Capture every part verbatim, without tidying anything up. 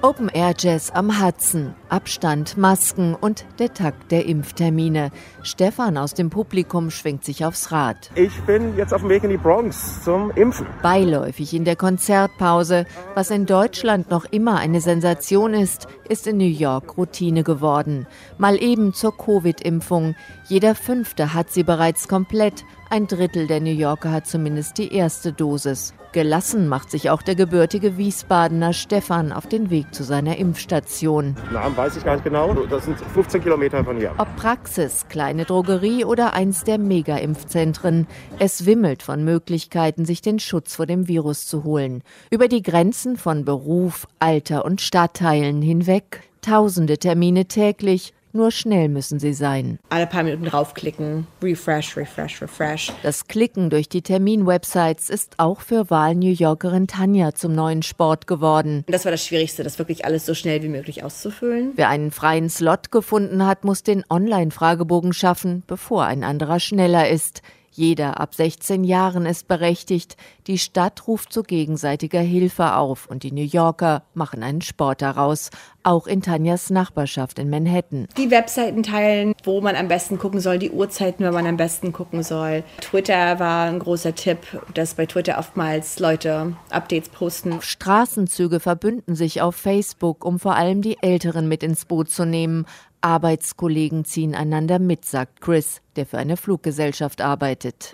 Open Air Jazz am Hudson, Abstand, Masken und der Takt der Impftermine. Stefan aus dem Publikum schwingt sich aufs Rad. Ich bin jetzt auf dem Weg in die Bronx zum Impfen. Beiläufig in der Konzertpause. Was in Deutschland noch immer eine Sensation ist, ist in New York Routine geworden. Mal eben zur Covid-Impfung. Jeder Fünfte hat sie bereits komplett. Ein Drittel der New Yorker hat zumindest die erste Dosis. Gelassen macht sich auch der gebürtige Wiesbadener Stefan auf den Weg zu seiner Impfstation. Namen weiß ich gar nicht genau. Das sind fünfzehn Kilometer von hier. Ob Praxis, kleine Drogerie oder eins der Mega-Impfzentren. Es wimmelt von Möglichkeiten, sich den Schutz vor dem Virus zu holen. Über die Grenzen von Beruf, Alter und Stadtteilen hinweg. Tausende Termine täglich. Nur schnell müssen sie sein. Alle paar Minuten draufklicken, refresh, refresh, refresh. Das Klicken durch die Terminwebsites ist auch für Wahl-New Yorkerin Tanja zum neuen Sport geworden. Das war das Schwierigste, das wirklich alles so schnell wie möglich auszufüllen. Wer einen freien Slot gefunden hat, muss den Online-Fragebogen schaffen, bevor ein anderer schneller ist. Jeder ab sechzehn Jahren ist berechtigt. Die Stadt ruft zu gegenseitiger Hilfe auf und die New Yorker machen einen Sport daraus. Auch in Tanjas Nachbarschaft in Manhattan. Die Webseiten teilen, wo man am besten gucken soll, die Uhrzeiten, wo man am besten gucken soll. Twitter war ein großer Tipp, dass bei Twitter oftmals Leute Updates posten. Straßenzüge verbünden sich auf Facebook, um vor allem die Älteren mit ins Boot zu nehmen. Arbeitskollegen ziehen einander mit, sagt Chris, der für eine Fluggesellschaft arbeitet.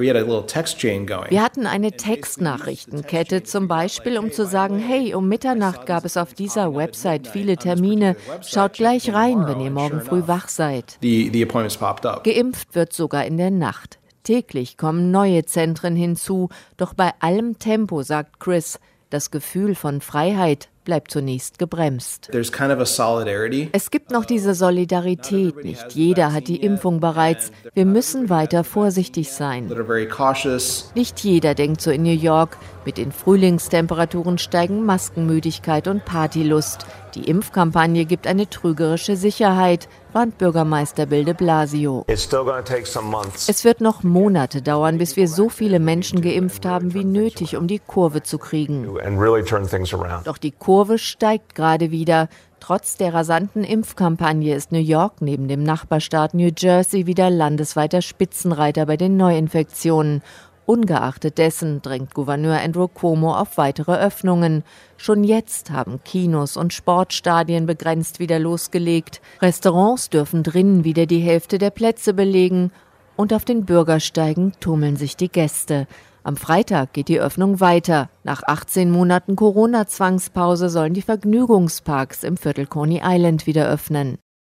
Wir hatten eine Textnachrichtenkette, zum Beispiel, um zu sagen, hey, um Mitternacht gab es auf dieser Website viele Termine. Schaut gleich rein, wenn ihr morgen früh wach seid. Geimpft wird sogar in der Nacht. Täglich kommen neue Zentren hinzu. Doch bei allem Tempo, sagt Chris, das Gefühl von Freiheit bleibt zunächst gebremst. Es gibt noch diese Solidarität. Nicht jeder hat die Impfung bereits. Wir müssen weiter vorsichtig sein. Nicht jeder denkt so in New York. Mit den Frühlingstemperaturen steigen Maskenmüdigkeit und Partylust. Die Impfkampagne gibt eine trügerische Sicherheit, warnt Bürgermeister Bill de Blasio. Es wird noch Monate dauern, bis wir so viele Menschen geimpft haben wie nötig, um die Kurve zu kriegen. Doch die Kurve steigt gerade wieder. Trotz der rasanten Impfkampagne ist New York neben dem Nachbarstaat New Jersey wieder landesweiter Spitzenreiter bei den Neuinfektionen. Ungeachtet dessen drängt Gouverneur Andrew Cuomo auf weitere Öffnungen. Schon jetzt haben Kinos und Sportstadien begrenzt wieder losgelegt. Restaurants dürfen drinnen wieder die Hälfte der Plätze belegen. Und auf den Bürgersteigen tummeln sich die Gäste. Am Freitag geht die Öffnung weiter. Nach achtzehn Monaten Corona-Zwangspause sollen die Vergnügungsparks im Viertel Coney Island wieder öffnen.